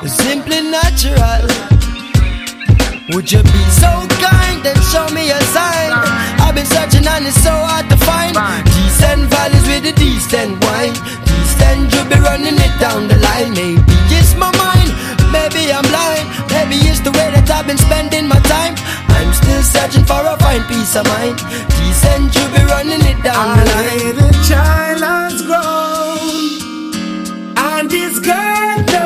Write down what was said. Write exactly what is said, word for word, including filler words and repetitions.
simply natural. Would you be so kind and show me a sign? I've been searching and it's so hard to find decent valleys with a decent wine. Decent you be running it down the line. Maybe it's my mind, maybe I'm blind. Maybe it's the way that I've been spending my time. I'm still searching for a fine peace of mind. Decent you be running it down the line. The child has grown.